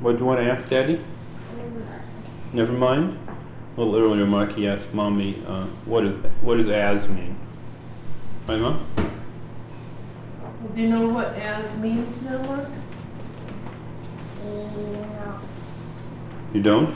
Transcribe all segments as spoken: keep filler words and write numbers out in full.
What do you want to ask, Daddy? Never mind. A little earlier, Marky asked Mommy, uh, "What is that? What does as mean?" Right, Mom? Do you know what as means now, Mark? No. You don't?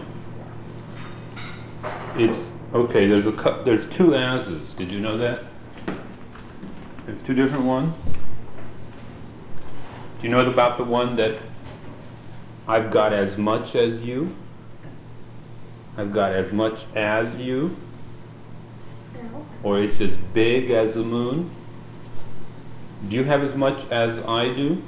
It's okay. There's a cu- there's two as's. Did you know that? There's two different ones. Do you know about the one that I've got as much as you? I've got as much as you. No. Or it's as big as the moon. Do you have as much as I do?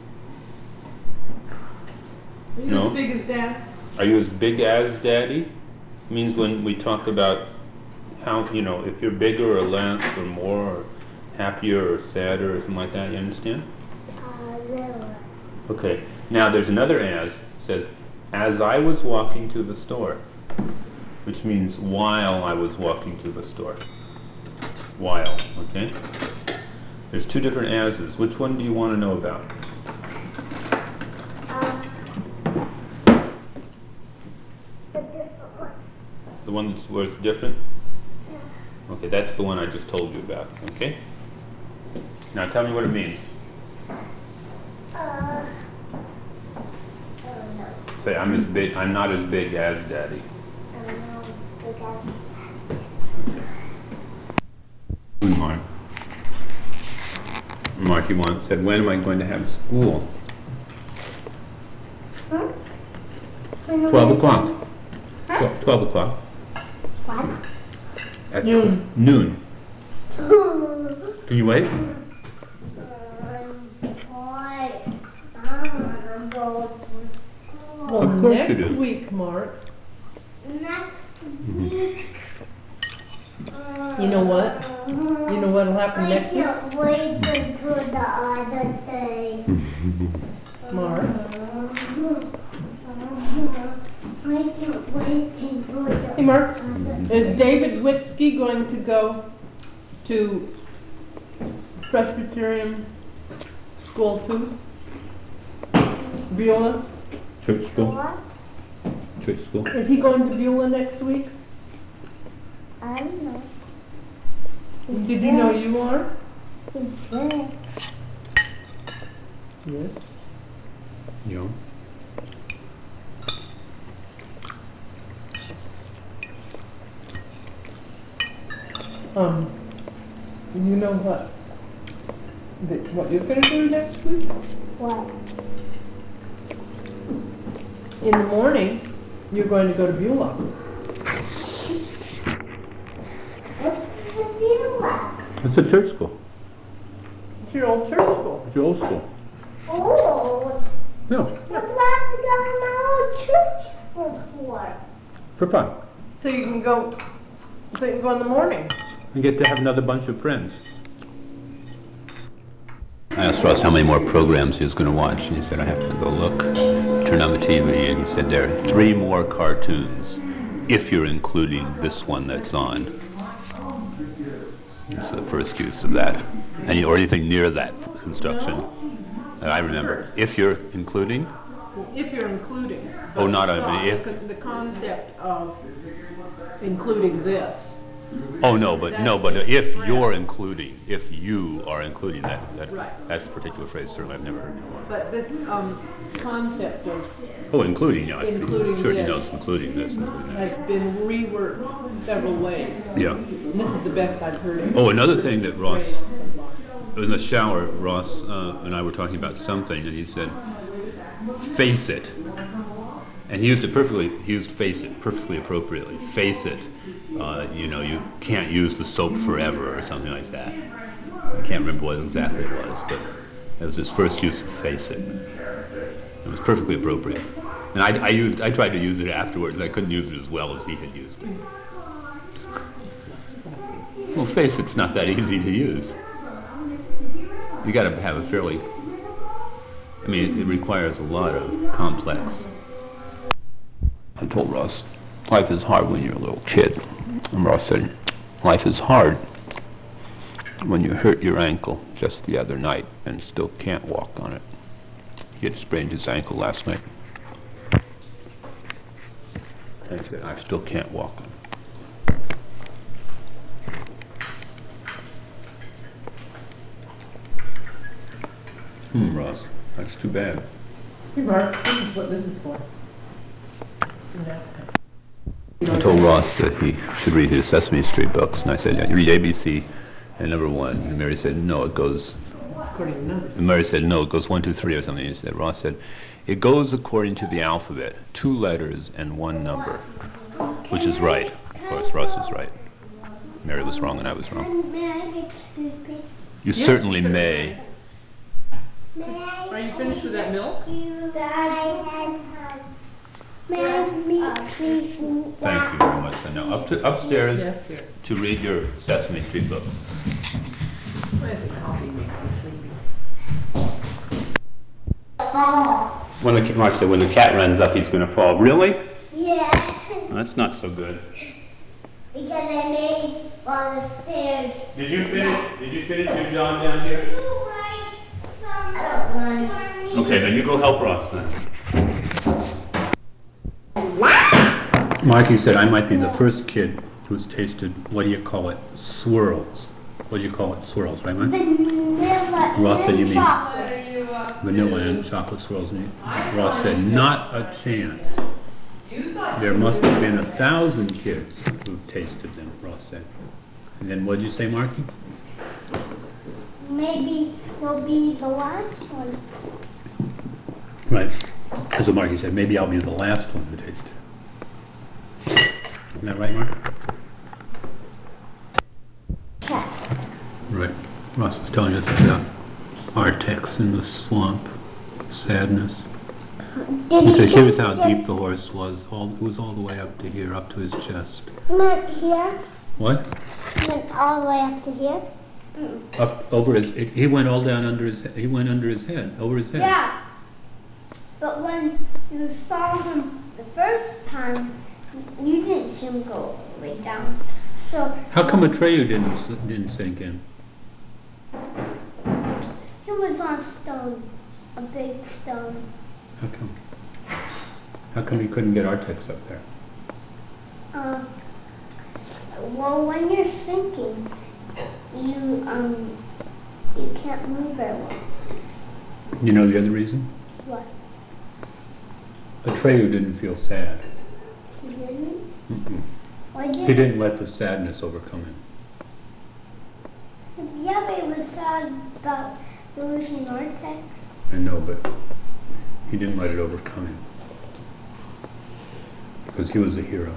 Are you No. as big as Dad? Are you as big as Daddy? Means when we talk about how, you know, if you're bigger or less or more or happier or sadder or something like that, you understand? Uh, little. Okay, now there's another as, it says, as I was walking to the store, which means while I was walking to the store. While, okay? There's two different as's. Which one do you want to know about? Uh, the different one. The one that's where it's different? Okay, that's the one I just told you about, okay? Now tell me what it means. Uh, oh no. Say, I'm as big, I'm not as big as Daddy. I don't know because Good Mark. Marky once said, when am I going to have school? huh? Twelve o'clock. Tw- Twelve o'clock. What? At Noon. tw- noon. Can you wait? Um, boy, I'm going to Well, Of course next you do. week, Mark. next week. You know what? You know what'll happen I next week, can't wait until the other day. Mark? I can't wait until the Hey, Mark. other Is David Witzke going to go to Presbyterian school too? Beulah? Church school? What? Church school? Is he going to Beulah next week? I don't know. Did you know you are? He's sick. Yes. Yeah. Um, you know what? that- What you're gonna do next week? What? In the morning, you're going to go to Beulah. What's the view? It's a church school. It's your old church school. It's your old school. Oh, No, what about to go to my old church before? for fun. So you can go, so you can go in the morning. You get to have another bunch of friends. I asked Ross how many more programs he was going to watch, and he said, I have to go look. Turn on the T V, and he said, there are three more cartoons, if you're including this one that's on. It's the first use of that. And, or anything near that instruction that I remember. If you're including? If you're including. Oh, not the, on- if- the, the concept of including this. Oh, no, but no, but if you're including, if you are including that, that Right. that's a particular phrase certainly I've never heard before. But this um, concept of Oh, including, yeah, I see. Including Certainly this. knows including this, including that. has been reworked several ways. Yeah. And this is the best I've heard of. Oh, another thing that Ross, Right. in the shower, Ross uh, and I were talking about something, and he said, face it. And he used it perfectly, he used face it perfectly appropriately. Face it. Uh, you know, you can't use the soap forever or something like that. I can't remember what exactly it was, but that was his first use of face it. It was perfectly appropriate. And I, I used, I tried to use it afterwards. I couldn't use it as well as he had used it. Well, face it's not that easy to use. You got to have a fairly, I mean, it requires a lot of complex. I told Ross, life is hard when you're a little kid. And Ross said, life is hard when you hurt your ankle just the other night and still can't walk on it. He had sprained his ankle last night. And he said, I still can't walk. Hmm, Ross, that's too bad. Hey Mark, this is what this is for. It's an appetite. I told Ross that he should read his Sesame Street books, and I said, yeah, you read A B C and number one. And Mary said, no, it goes, According to numbers. and Mary said, no, it goes one, two, three or something. He said, Ross said, it goes according to the alphabet, two letters and one number, which is right. Of course, Ross is right. Mary was wrong and I was wrong. May I get scoopy? You Yeah, certainly sure. may. May I Are you finished with that milk? you guys may I meet please meet Thank you very much. And now up to upstairs Yes, dear. to read your Sesame Street books. Why is it coffee makes me sleepy? When the Mark said, when the cat runs up, he's going to fall. Really? Yeah, Well, that's not so good. because I made on the stairs. Did you finish? Did you finish your job down here? I don't want. Okay, then you go help Ross then. Marky said I might be the first kid who's tasted, what do you call it, swirls. What do you call it, swirls, right, Mike? Vanilla Ross said you and mean- chocolate. Vanilla and chocolate swirls. And Ross said, not a chance. There must have been a thousand kids who tasted them, Ross said. And then what did you say, Marky? Maybe will be the last one. Right. That's what Marky said. Maybe I'll be the last one who tasted it. Isn't that right, Mark? Yes. Right. Ross was telling us about Artex in the swamp, sadness. Did He said, you here's how see deep the horse was. All, it was all the way up to here, up to his chest. Went here, What? went all the way up to here. Up over his. He went all down under his. He went under his head, over his head. Yeah. But when you saw him the first time, you didn't see him go all the way down. So How come Atreyu didn't s- didn't sink in? he was on stone, a big stone. How come? How come he couldn't get Artex up there? Uh, well, when you're sinking, you um, you can't move very well. You know the other reason? What? Atreyu didn't feel sad. He didn't? Mm-mm. Why did He didn't let the sadness overcome him. Yeah, but he was sad about losing Artex. I know, but he didn't let it overcome him. Because he was a hero.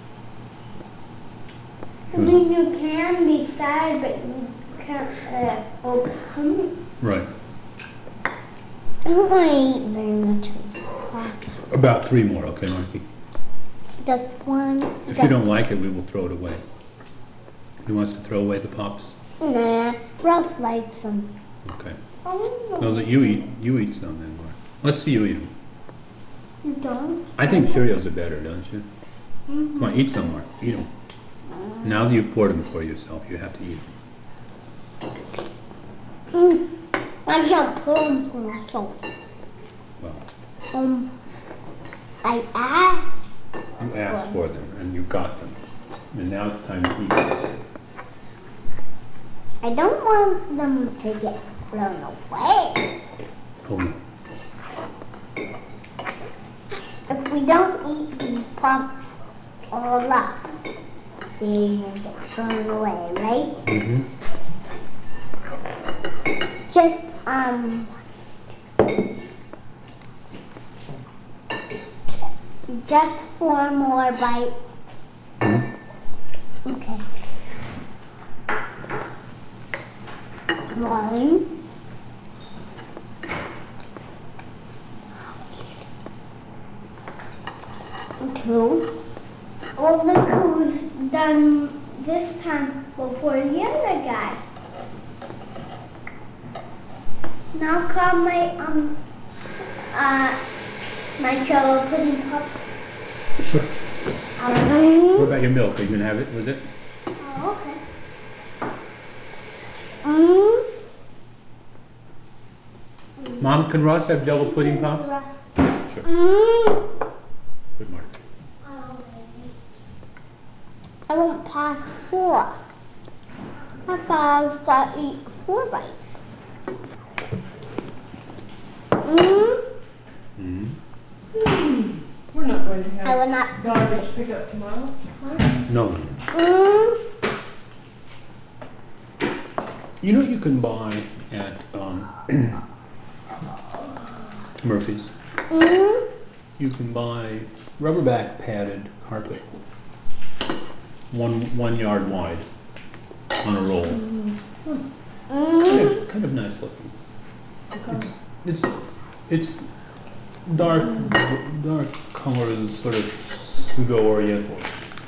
I mean, you can be sad, but you can't uh, overcome it. Right. I don't want to eat very much of this pop. About three more, okay, Marky? Just one. If you don't like it, we will throw it away. He wants to throw away the pops? Nah, Russ likes them. Okay. Oh, No, that you eat, you eat some then, Mark. Let's see you eat them. you don't? I think Cheerios are better, don't you? Come on, eat some, Mark. Eat them. Now that you've poured them for yourself, you have to eat them. Mm. I can't put them for myself. Well, Um, I asked. you asked for them, and you got them. And now it's time to eat them. I don't want them to get thrown away. Oh, no. If we don't eat these pops all up, they get thrown away, right? Mm-hmm. Just, um, just four more bites. Okay. One. Two. Oh, look who's done this time before the other guy. Now call my, um, uh, my Jello pudding cups. Sure. Um, What about your milk? Are you going to have it with it? oh, okay. Um, Mom, can Ross have Jello pudding pops? Russ. Sure. Mm. Good, Mark. Oh, sometimes I eat four bites. Mm. Mm. Hmm. We're not going to I will have not. garbage pickup tomorrow. No. Mm. You know what you can buy at um, Murphy's? Mm. You can buy rubberback padded carpet, one one yard wide, on a roll. Mm. Mm. Kind of, kind of nice looking. Okay. It's it's dark dark colors, sort of pseudo oriental.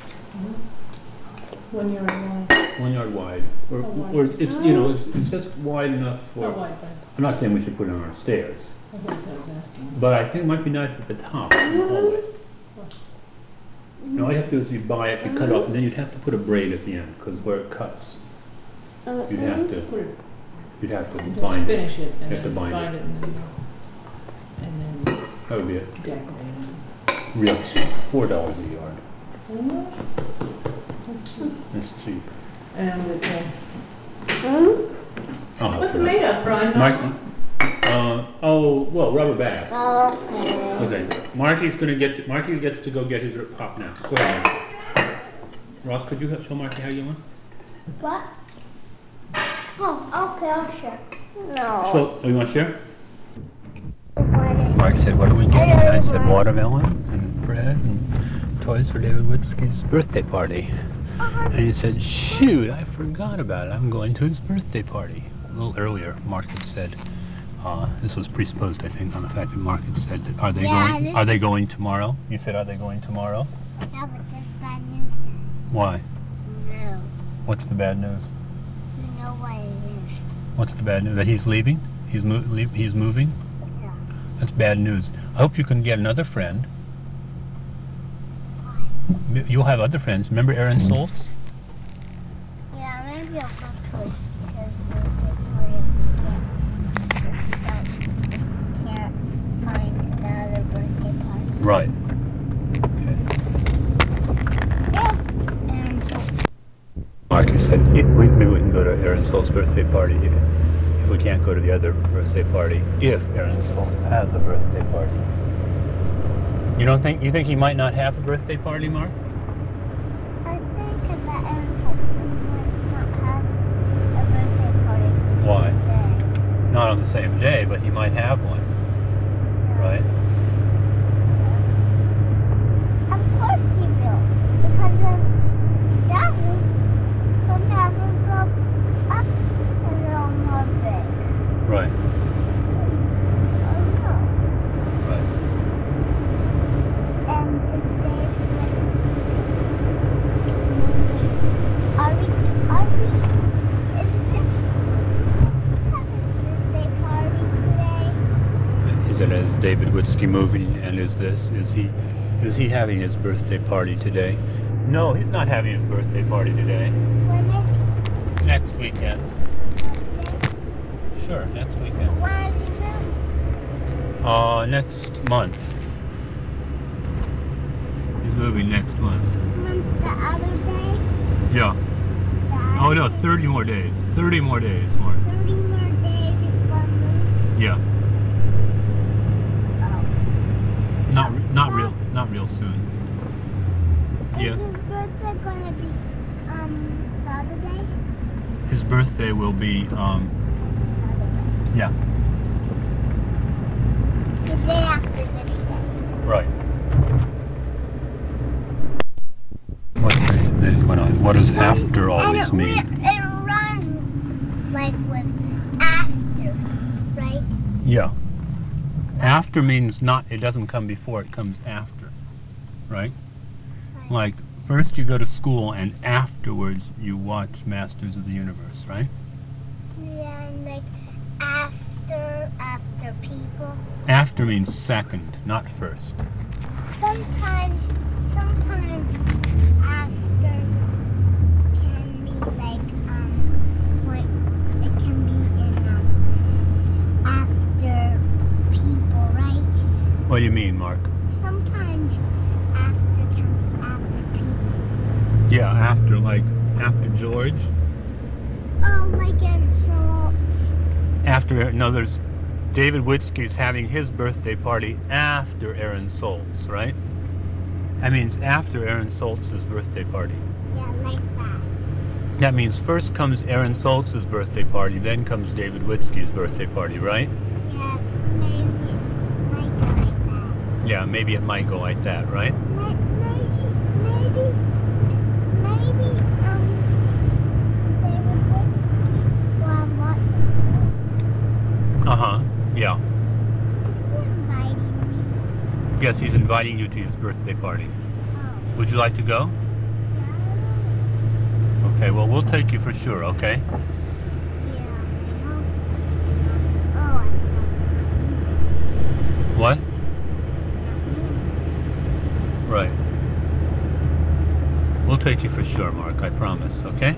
One yard long. One yard wide, or, Oh, wide. or it's you know it's, it's just wide enough for. Not wide, but I'm not saying we should put it on our stairs, I think so. I was asking. but I think it might be nice at the top in the hallway. You know, all you have to do is you buy it, you cut off, and then you'd have to put a braid at the end because where it cuts, you'd have to Put it, you'd have to you have bind to it. finish it and You have to then bind bind it. it and then, and then That would be it. decorate it. Real cheap, four dollars a yard. Mm. It's cheap. And with the, Mm. I'll help what's it you made out. of, Brian? Mark, uh, oh well, rubberback. Okay. Okay, Marky's gonna get. Marky gets to go get his pop now. Go ahead. Marky. Ross, could you show Marky how you want? What? Oh, okay, I'll share. No. So, oh, you want to share? What? Mark said, "What are we getting?" getting?" I I said, said, "Watermelon and bread and toys for David Witzke's birthday party." And he said, "Shoot, I forgot about it. I'm going to his birthday party." A little earlier, Mark had said, uh, this was presupposed, I think, on the fact that Mark had said, that, "Are they Yeah, going? this Are they going tomorrow?" You said, "Are they going tomorrow?" Yeah, but there's bad news then. Why? No. What's the bad news? You know what it is. What's the bad news? That he's leaving? He's mo- leave, He's moving? Yeah. That's bad news. I hope you can get another friend. Why? You'll have other friends. Remember Aaron Soltz? Yeah, maybe I'll go to his, his birthday party if we can't, if we can't find another birthday party. Right. If Aaron Schultz. Marty said, "Yeah, we, maybe we can go to Aaron Soltz's birthday party if, if we can't go to the other birthday party, if Aaron Soltz has a birthday party." You don't think, you think he might not have a birthday party, Mark? I think that Aaron Schultz might not have a birthday party the Why? same day. Not on the same day, but he might have one, right? Of course he will, because if he doesn't, he'll never grow up a little more big. Right, So no. right. And his day with are we are we is this does he have his birthday party today? Is it as David Witzke movie, and is this, is he, is he having his birthday party today? No, he's not having his birthday party today. When is Next weekend. birthday? Sure, next weekend. When is he moving? Uh, next month. He's moving next month. When the other day? Yeah. The Oh other no, day? thirty more days. thirty more days, Mark. thirty more days is gonna move. Yeah. Oh. Not not real not real soon. Is Yes. his birthday gonna be um the other day? His birthday will be um The other yeah, day. The day after this day. right. What what does after always and it, mean? It runs like with after, right? Yeah. After means not, it doesn't come before, it comes after. Right? Right. Like first you go to school and afterwards you watch Masters of the Universe, right? Yeah, and like after after people. After means second, not first. Sometimes sometimes after can be like um what it can be in um after people, right? What do you mean, Mark? Sometimes after can be after people. Yeah, after, like after George. Oh, like insults. After, in other words, David Witzke's having his birthday party after Aaron Soltz, right? That means after Aaron Soltz's birthday party. Yeah, like that. That means first comes Aaron Soltz's birthday party, then comes David Witzke's birthday party, right? Yeah, maybe it might go like that. Yeah, maybe it might go like that, right? May- Maybe, maybe, maybe, um, David Whiskey will have lots of toys. Uh-huh, yeah. Is he inviting me? Yes, he's inviting you to his birthday party. Oh, Would you like to go? yeah. Okay, well, we'll take you for sure, okay? Yeah, no. Oh, I forgot. What? Not me. Right. We'll take you for sure, Mark, I promise, okay?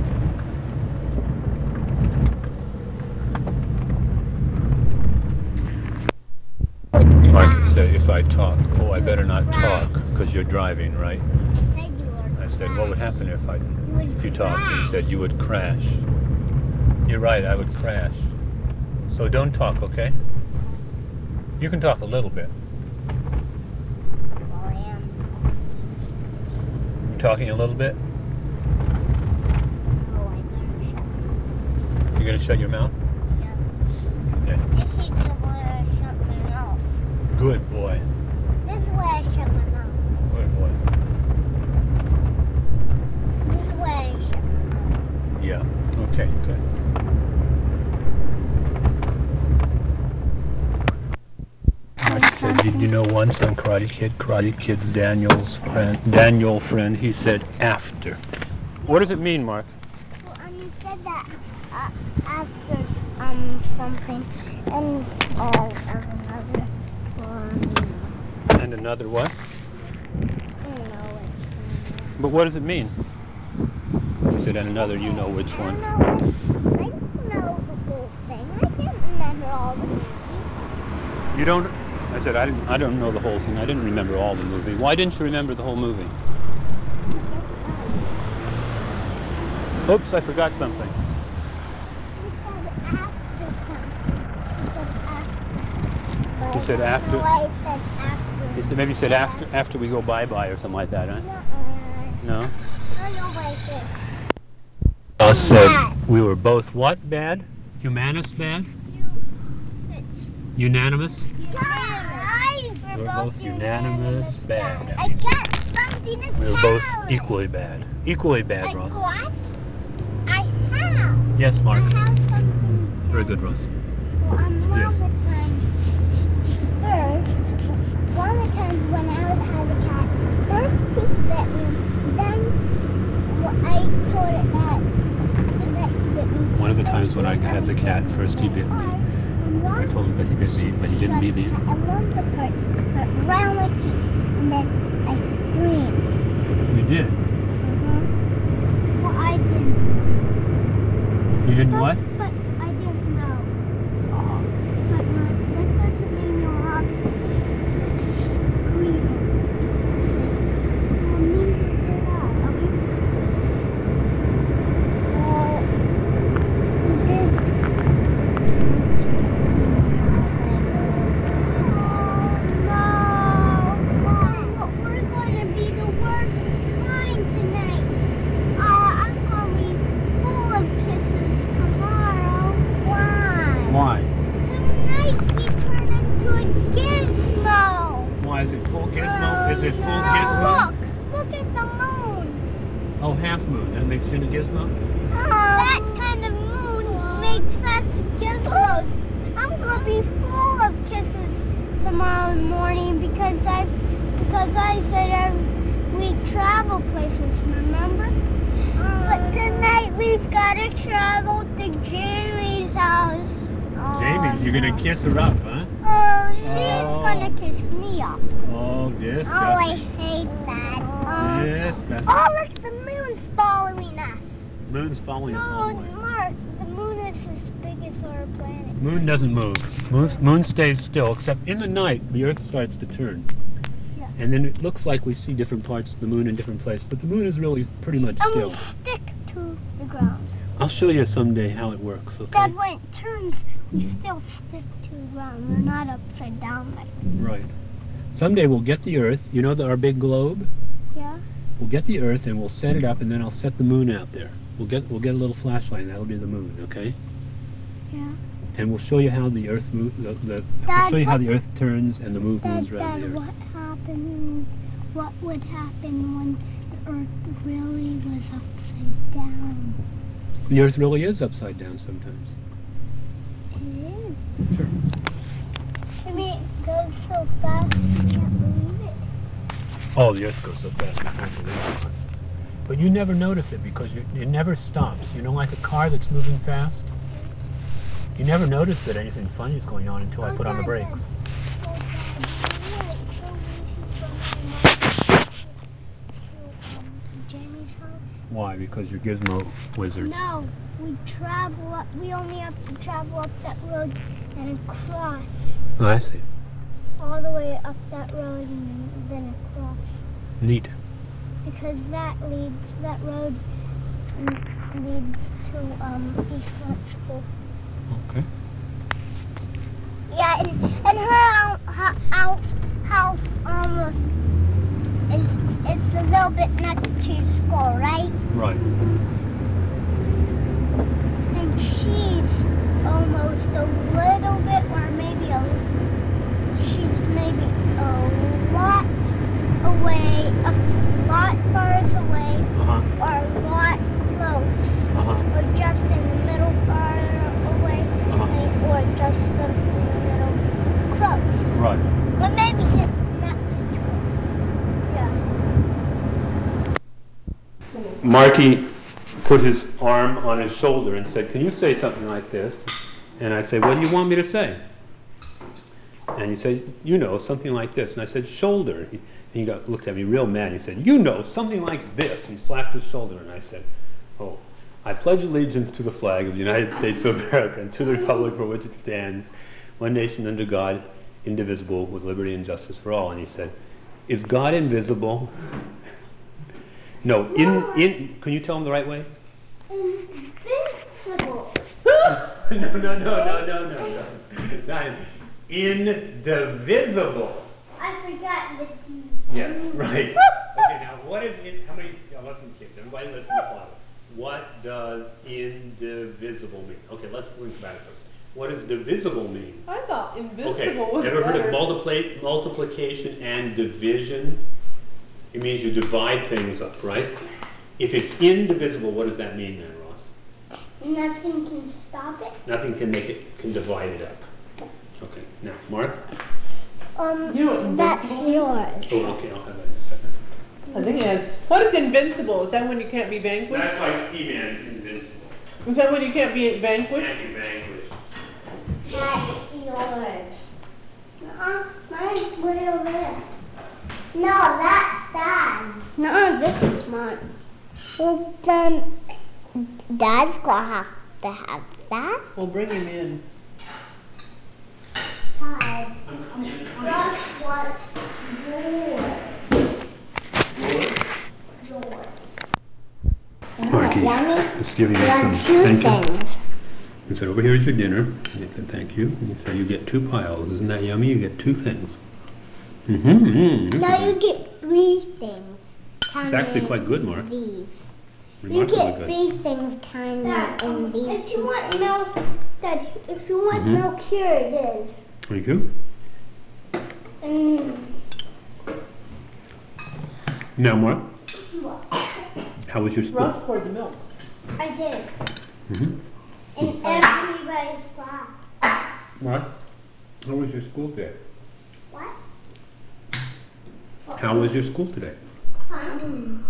Mark said if I talk, oh, I better not talk, because you're driving, right? I said you were. I said, what would happen if I, would if you talked? He crash. said, you would crash. You're right, I would crash. So don't talk, okay? You can talk a little bit. Well, I am. You talking a little bit? Oh, I better shut. You gonna shut your mouth? Yeah. Yeah. This is the way I shut my mouth. Good boy. This is the way I shut my mouth. Good boy. This is the way I shut my mouth. Yeah. Okay, good. Mark said, did you know once on Karate Kid, Karate Kid's Daniel's friend, Daniel friend, he said after. What does it mean, Mark? Well, um, you said that uh, after um something and uh another one. And another what? I don't know which But what does it mean? He said, and another, you know which one. I one. don't know. Which, I don't know the whole thing. I can't remember all the movies. You don't? I said, I didn't. I don't know the whole thing. I didn't remember all the movie. Why didn't you remember the whole movie? Oops, I forgot something. You said after. You said after? That's why I said after. He said maybe he said after after we go bye bye or something like that, huh? Nuh-uh. No. I don't know what I said. I said Bad. we were both what bad? Humanist bad? It's Unanimous? guys, we're, We're both, both unanimous bad. I got something to We were tell both you. equally bad. Equally bad, Like Ross. what? I have. Yes, I Mark. have something to Very tell good, Ross. you. Well, um, one Yes. of the times, first, one of the times when I was had a cat, first he bit me, then well, I told it that, that he bit me. One of the times when I had the cat, first he bit me. I told him that he bit me, but he didn't beat me. And one of the parts went round my cheek, and then I screamed. You did. Uh-huh. Well, I didn't. You didn't But, what? but I didn't know. But uh, that doesn't mean you have to scream. Say, well, neither did I, okay? Well, you did. Oh, no. We're gonna be the worst kind tonight. Uh, I'm gonna be full of kisses tomorrow. Why? Why? Tonight we turn into a gizmo. Why is it full gizmo? Oh, Is it full no. gizmo? Look, look at the moon. Oh, half moon. That makes you a gizmo? Oh, that kind of moon makes us gizmos. I'm gonna be full of kisses tomorrow morning because I because I said I, we travel places, remember? But tonight we've got to travel to Jamie's house. Oh, Jamie's, you're gonna kiss her up, huh? Oh, she's Oh. gonna kiss me up. Oh, yes. Oh, I hate that. Oh, Yes, that's oh look, the moon's following us. moon's following us all No, the way. Mark, the moon is as big as our planet. Moon doesn't move. Moon, moon stays still, except in the night the Earth starts to turn. Yeah. And then it looks like we see different parts of the moon in different places, but the moon is really pretty much And still. we stick to the ground. I'll show you someday how it works, okay? Dad, when it turns, we still stick to the ground. We're not upside down like. Right. Someday we'll get the Earth. You know the, our big globe? Yeah. We'll get the Earth and we'll set it up, and then I'll set the moon out there. We'll get we'll get a little flashlight, and that'll be the moon, okay? Yeah. And we'll show you how the Earth move. The, the, Dad, we'll show you how what- the Earth turns and the move Dad, moves around Dad, the Earth. what happened? What would happen when the Earth really was upside down? The Earth really is upside down sometimes. It is. Sure. I mean, it goes so fast, I can't believe it. Oh, the Earth goes so fast, you can't believe it. But you never notice it because you, it never stops. You know, like a car that's moving fast? You never notice that anything funny is going on until I Oh, put on the Dad, brakes. Dad, Dad, you know, it's so easy for my mom to, to um, Jamie's house. Why? Because you're gizmo wizards. No, we travel up, we only have to travel up that road and across. Oh, I see. All the way up that road and then across. Neat. Because that leads, that road mm, leads to um, East Front School. Okay. Yeah, and, and her hou- hou- house, house almost is, it's a little bit next to school, right? Right. And she's almost a little bit, or maybe a, she's maybe a lot away, a lot far away, Uh-huh. or a lot close, Uh-huh. or just in the middle far away, Uh-huh. or just the, in the middle close. Right. Or maybe just next to it. Yeah. Marty put his arm on his shoulder and said, "Can you say something like this?" And I said, "What do you want me to say?" And he said, "You know, something like this." And I said, "Shoulder." He, he got looked at me real mad. He said, "You know, something like this." He slapped his shoulder, and I said, "Oh, I pledge allegiance to the flag of the United States of America and to the republic for which it stands, one nation under God, indivisible, with liberty and justice for all." And he said, "Is God invisible?" No, in, in, can you tell him the right way? Invincible. no, no, no, no, no, no, no. Not indivisible. I forgot the D. Yeah, right. Okay, now what is in, how many, uh, listen kids, everybody listen to Father. What does indivisible mean? Okay, let's think about it first. What does divisible mean? I thought invisible Okay, was ever heard better. of multipli- multiplication and division? It means you divide things up, right? If it's indivisible, what does that mean then, Ross? Nothing can stop it. Nothing can make it, can divide it up. Okay, now, Mark? Um, You know what that's invincible yours. Oh, okay, I'll have that in a second. I think it has. What is invincible? Is that when you can't be vanquished? That's why He-Man's invincible. Is that when you can't be vanquished? Can't be vanquished. That's yours. Uh, mine's way over there. No, that's Dad's. No, this is mine. Well, then Dad's gonna have to have that. We'll bring him in. Dad, I'm coming, I'm coming. Russ wants yours. Yours. Marky, Yummy. it's giving you There some are two thank you. things. He said, "Over here is your dinner." And he said, "Thank you." And he said, "You get two piles. Isn't that yummy? You get two things." Mm-hmm. mm Now you get three things. It's actually quite good, Mark. These. You Remarkably get good. three things kind of in these If you two want things. milk, Dad, if you want Mhm. milk, here it is. Thank you. And Now, Mark, how was your school? Ross poured the milk. I did. Mm-hmm. In everybody's class. Mark, how was your school today? What? How was your school today? Um,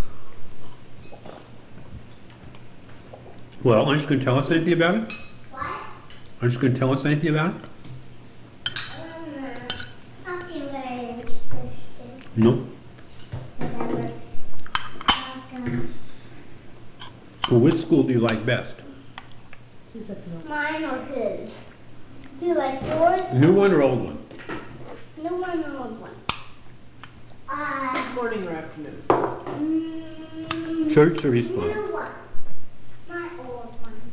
Well, aren't you going to tell us anything about it? what? Aren't you going to tell us anything about it? Um, I'll be very interested. No. Whatever. Um, Well, which school do you like best? Mine or his? Do you like yours? New one or old one? New one or old one? Uh, Morning or afternoon? mm, Church or East one? new one. My old one.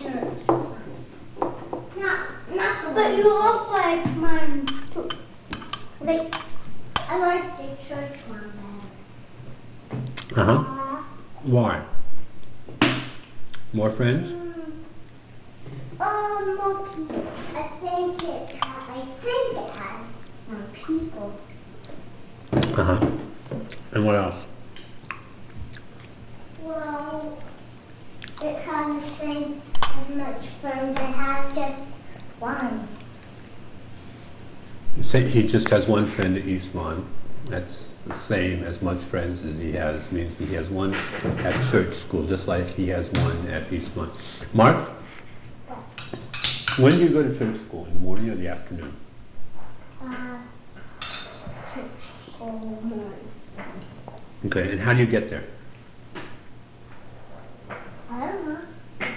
church. Not, not the but you also like mine too. Like, I like the church one better. Uh huh. Uh, Why? More friends? um, more people. I think it has, I think it has more people. Uh huh. And what else? Well, it has the same as much friends. I have just one. Say he just has one friend at East Lawn. That's the same as much friends as he has. Means he has one at church school, just like he has one at East Lawn. Mark, when do you go to church school? In the morning or the afternoon? Uh, church all morning. Okay, and how do you get there? I don't know.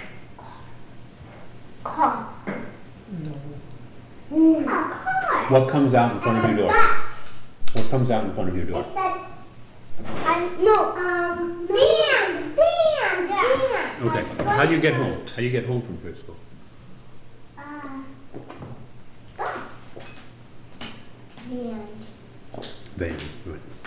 Car. No. A car. What comes out in front of And your a door? bus. What comes out in front of your door? It said, I, no, um, band, band, band. Okay, how do you get home? How do you get home from church school? Uh, bus. Band. Van. Right.